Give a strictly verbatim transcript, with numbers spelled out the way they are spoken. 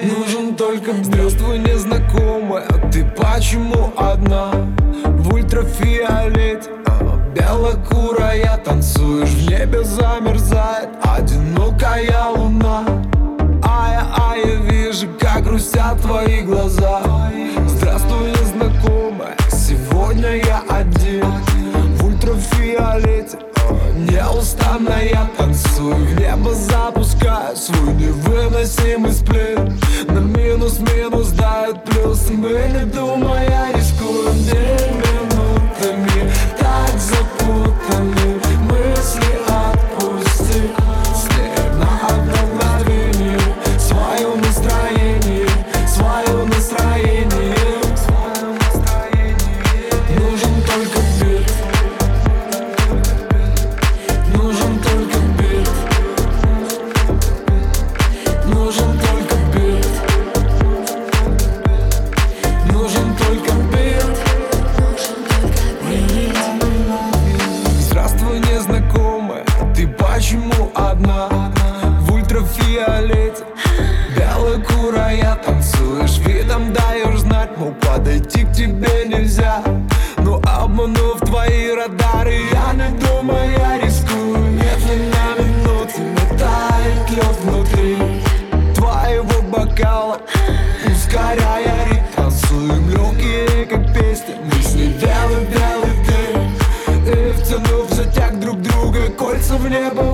Нужен только бит. Здравствуй, незнакомая, ты почему одна? В ультрафиолете белокурая танцуешь, в небе замерзает одинокая луна. А я, а я вижу, как грустят твои глаза. Здравствуй, незнакомая, сегодня я один. В ультрафиолете неустанно я танцую, в небо запускаю свой невыносимый сплин. На минус-минус дает плюс, мы не думая рискуем день минутами. Так запутаны мысли, отпусти с ней на одно мгновение свое настроение, свое настроение. Нужен только бит, нужен только бит, нужен только бит, нужен только бит. Здравствуй, незнакомая, ты почему одна? В ультрафиолете белокурая танцуешь, видом даешь знать, мол, подойти к тебе нельзя. Но обманув твои радары, я не думая рискую. Нет, ни на минуту не тает лед внутри твоего бокала, ускоряя ритм. Танцуем легкие, как песни, мысли белый-белый дым. И втянув затяг друг друга, кольца в небо